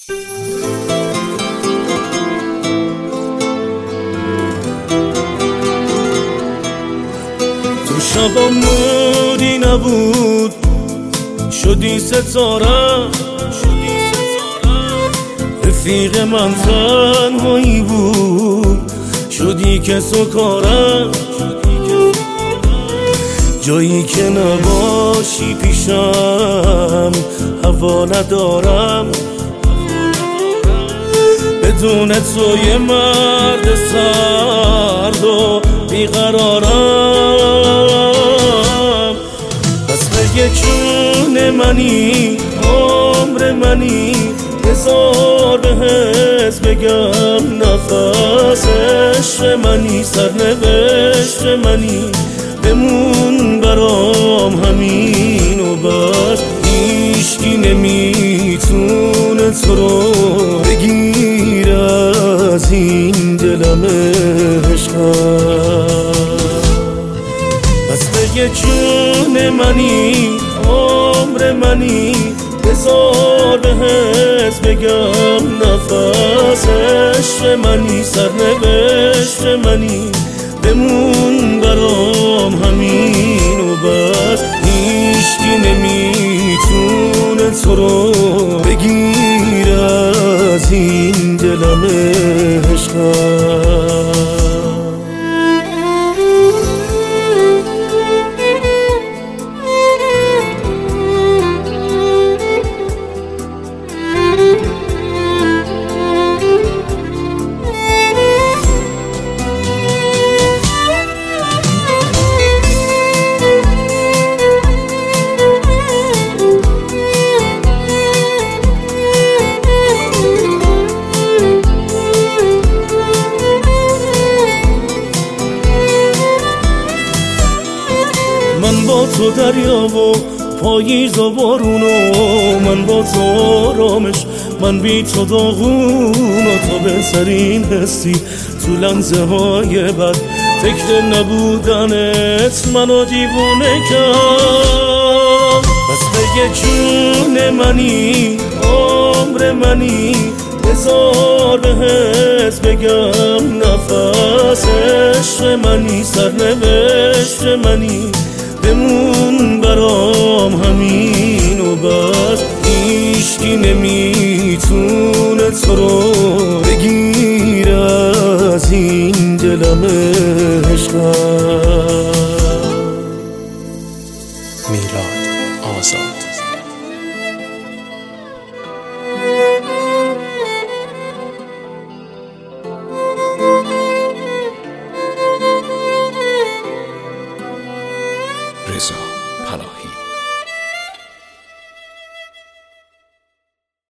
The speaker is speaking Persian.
تو شبا مودی نبود، شدی ستاره، رفیق من تنهایی بود، شدی کس و کارم، جایی که نباشی پیشم هوا ندارم، بدون تو یه مرد سرد و بیقرارم. پس بگه جون منی، عمر منی، بذار بهت بگم نفس عشق منی، سرنوشت منی، بمون برام همین و بس. هیچکی نمیتونه تو رو بگیر از این دلم عشقم. پس بگه جون منی، عمر منی، بذار بهت بگم نفس عشق منی، سرنوشت منی، بمون برام همین و بس. هیچکی نمیتونه تو رو بگیر از این دلم عشقم. من با تو دریا و پاییز و بارونو، من با تو آرامش، من بی تو داغون و تو بهترین حسی تو لحظه های بد. فکر نبودنت منو دیوونه کرد. پس بگه جون منی، عمر منی، بذار بهت بگم نفس عشق منی، سرنوشت منی، بمون برام همین و بس. هیچکی نمیتونه تو رو بگیر از این دلم عشقم. میلاد آزاد. رضا پناهی.